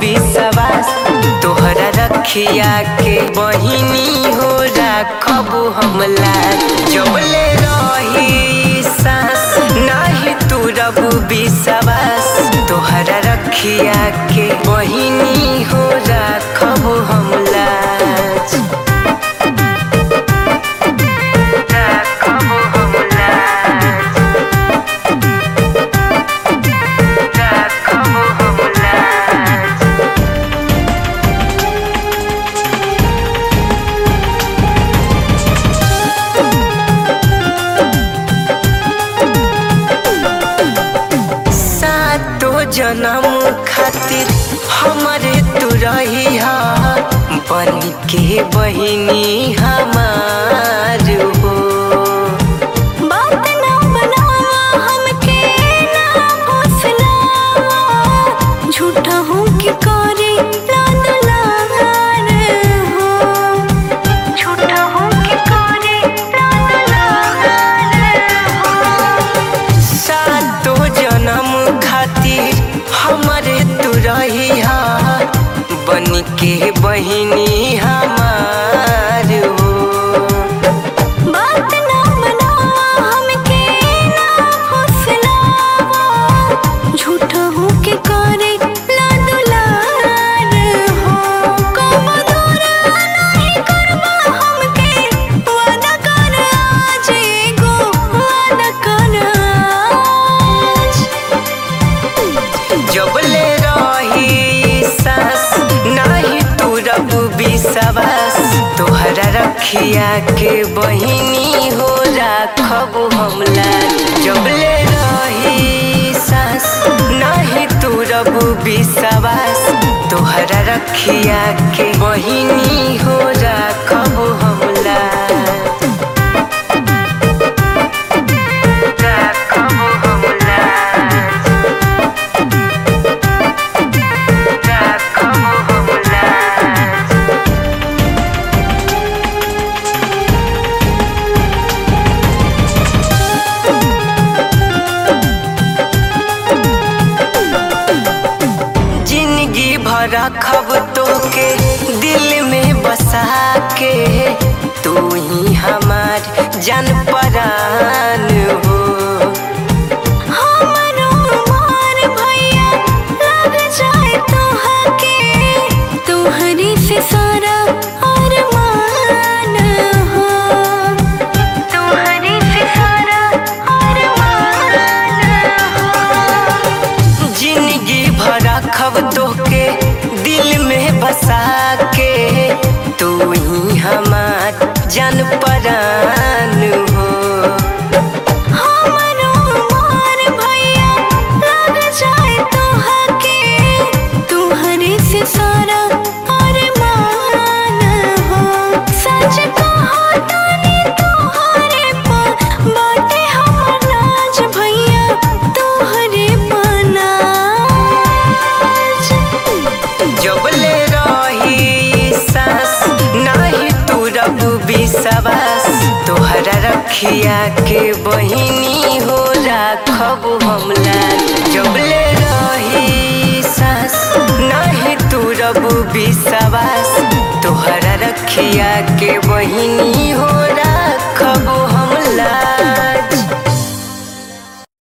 विश्वास तोहरा रखिया के बहिनी हो राखबू हमला जबले रही सांस नाही तू रबू विश्वास तोहरा रखिया के बहिनी हो राखबू हमला जन्म खातिर हमारे तू रही बन के बहिनी हमार हो बात ना बनावा हमके ना फुसलावा झूठा हूँ कि करे लादलार हो झूठा हूँ कि करे लादलार हो सातो जन्म खातिर हमारे तू रही बन के बहिनी हमार हो बात ना बनावा हमके ना फुसलावा झूठा हूँ कि करे लादलार हो कब दूर नहीं करवा हमके वादा कर आज एगो वादा कर आज जबले रही सांस नाही तू रबू विश्वास तोहरा रखिया के बहिनी हो राखबू हमला जबले रही सांस नाही तू रबू विश्वास तोहरा रखिया के बहिनी हो राखबू हमला रखब तोके दिल में बसा के तू ही हमार जान परान हो हमरो मार भैया लग जाए तोहके तोहरी से सारा अरमान हो तोहरी से सारा अरमान हो जिंदगी भर रखब तोके दिल में बसा के तू ही हमार जान परान हो हमरो मार भैया लग जाए तोहके तोहरे से सारा अरमान हो सच कहा तानी तोहरे पर बाटे हमर नाज भैया तोहरे पर नाज जबले रही सांस नाही तू रबू विश्वास तोहरा रखिया के बहिनी हो राखबू हमला जबले रही सांस नाही तू रबू विश्वास तोहरा रखिया के बहिनी हो